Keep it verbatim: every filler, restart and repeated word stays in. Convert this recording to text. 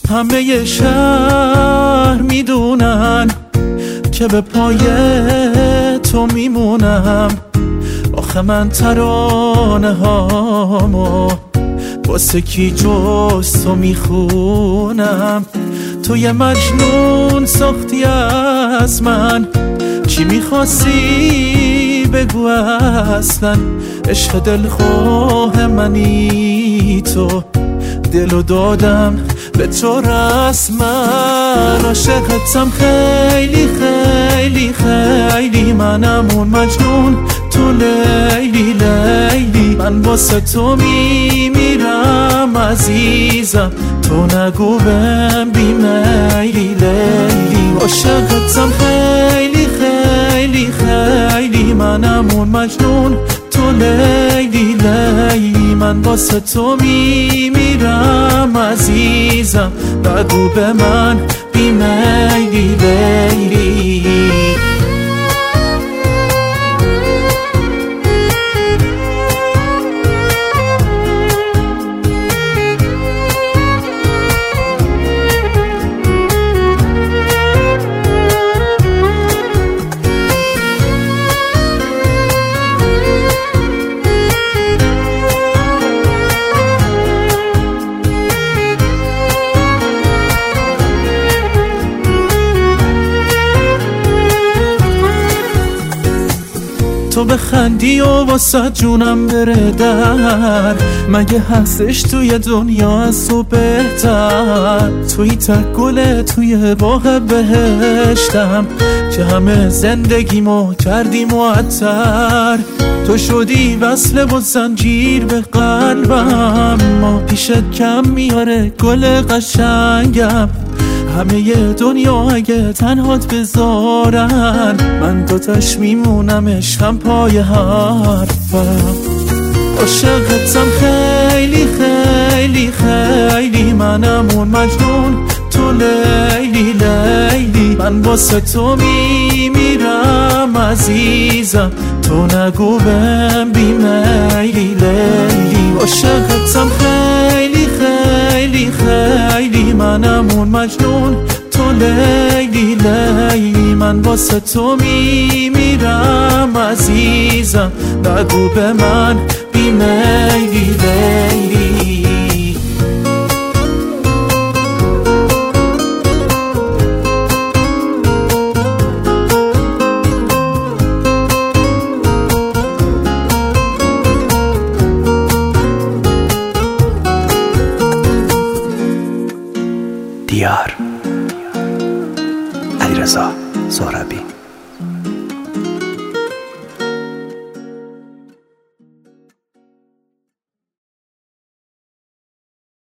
همه شهر میدونن که به پای تو میمونم. آخه من ترانه هامو واسه کی جز تو میخونم. تو یه مجنون ساختی از من، چی میخواستی بگو اصلا؟ عشق دلخواه منی تو، دلو دادم به تو رسما. عاشقتم خیلی خیلی خیلی، منم اون مجنون تو لیلی لیلی. من واسه تو میمیرم عزیزم، تو نگو بهم بی میلی لیلی. عاشقتم خیلی خیلی خیلی، منم اون مجنون تو لیلی لیلی. من واسه تو میمیرم عزیزم، نگو به من بی میلی لیلی. تو بخندی و واسه جونم بره در، مگه هستش توی دنیا از تو بهتر؟ توی تک گله توی باغ بهشتم که همه زندگیمو کردی معطر. تو شدی وصله و زنجیر به قلبم، ما پیشت کم میاره گل قشنگم. همه دنیا اگه تنهات بذارن، من دوتاش میمونم عشقم پای حرفم. عاشقتم خیلی خیلی خیلی، منم اون مجنون تو لیلی لیلی. من واسه تو میمیرم عزیزم، تو نگو بهم بی میلی لیلی. عاشقتم خیلی خیلی خیلی، منم اون مجنون تو لیلی لیلی. من واسه تو میمیرم عزیزم، نگو به من بی میلی لیلی. دیار علیرضا سهرابی.